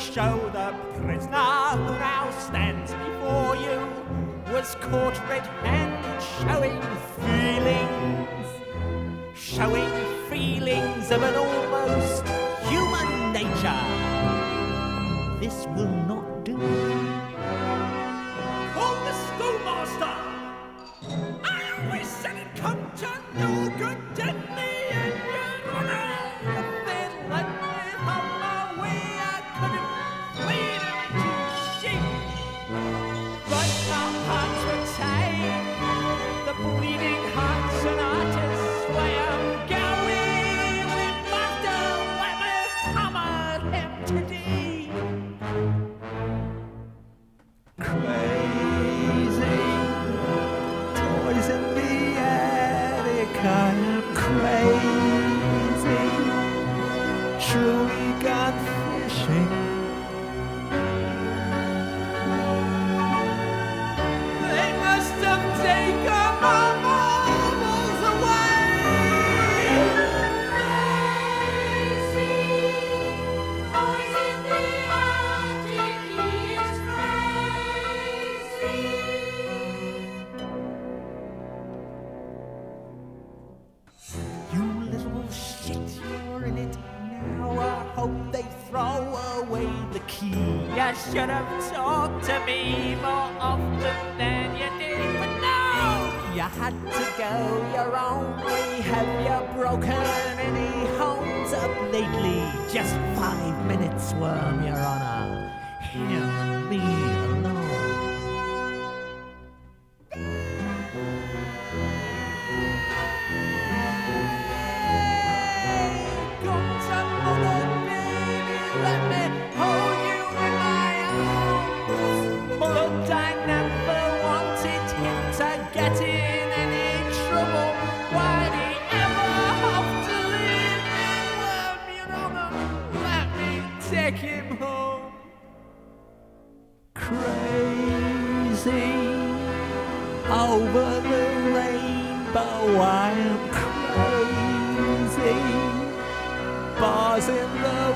show the prisoner who now stands before you was caught red-handed showing feelings of an almost human nature. This will not do. Call the schoolmaster! I always said it come to no good, didn't he, and Your Honour? If they'd let me on my way, I could have played her into sheep. But our hearts were tied, the bleeding heart sonatas way I'm going. We must have let me hammer him today. Crazy, toys in the attic, I'm crazy, truly gone fishing. They must have taken my marbles away. Toys in the attic, he is crazy. You little shit, you're in it now. I hope they throw away the key. You should have talked to me more often than you did, but no, you had to go your own way. Have you broken any homes up lately? Just 5 minutes, Worm, Your Honour. Him and me alone. Come to mother, baby, let me hold you in my arms. But I never wanted him to get in any trouble. Why'd he ever have to leave me? Worm, Your Honour, let me take him home. Crazy, over the rainbow, I am crazy. Bars in the